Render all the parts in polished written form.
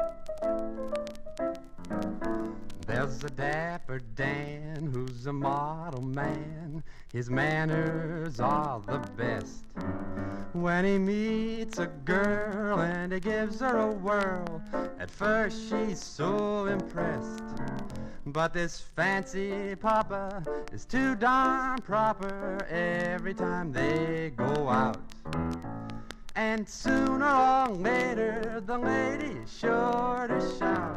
There's a dapper Dan who's a model man. His manners are the best. When he meets a girl and he gives her a whirl, at first she's so impressed. But this fancy papa is too darn proper every time they go out. And sooner or later the lady's sure to shout,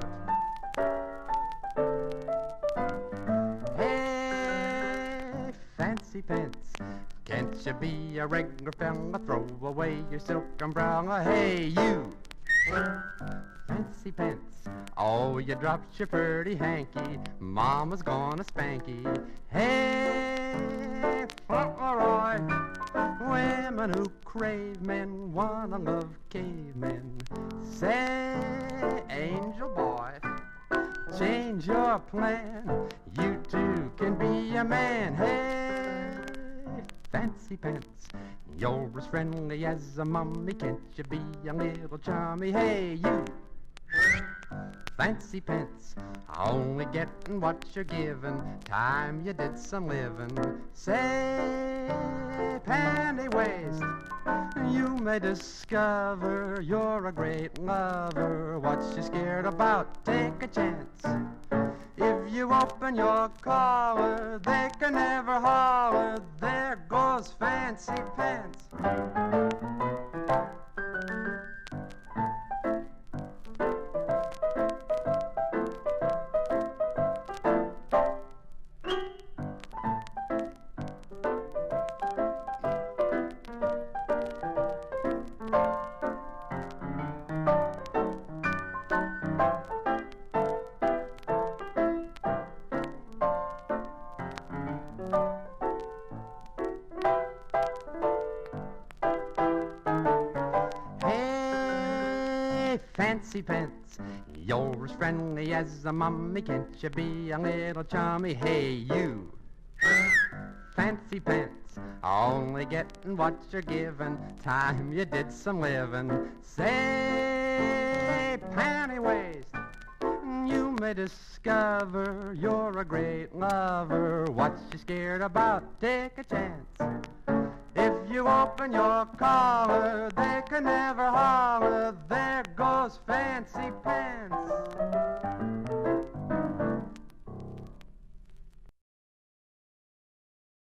"Hey, fancy pants, can't you be a regular fella? Throw away your silk umbrella. Hey, you, fancy pants, oh, you dropped your pretty hanky. Mama's gonna spank you. Hey, Fauntleroy, women who crave men wanna love cavemen. Say, angel boy, change your plan. You too can be a man. Hey, fancy pants, you're as friendly as a mummy. Can't you be a little chummy? Hey, you, fancy pants, only getting what you're given. Time you did some living. Say, panty waist, you may discover you're a great lover. What you scared about? Take a chance. If you open your collar, they can never holler. There goes fancy pants. Fancy pants, you're as friendly as a mummy. Can't you be a little chummy? Hey, you, fancy pants, only getting what you're given. Time you did some living. Say, panty waist, you may discover you're a great lover. What you scared about? Take a chance. If you open your collar, they can never holler. There goes fancy pants.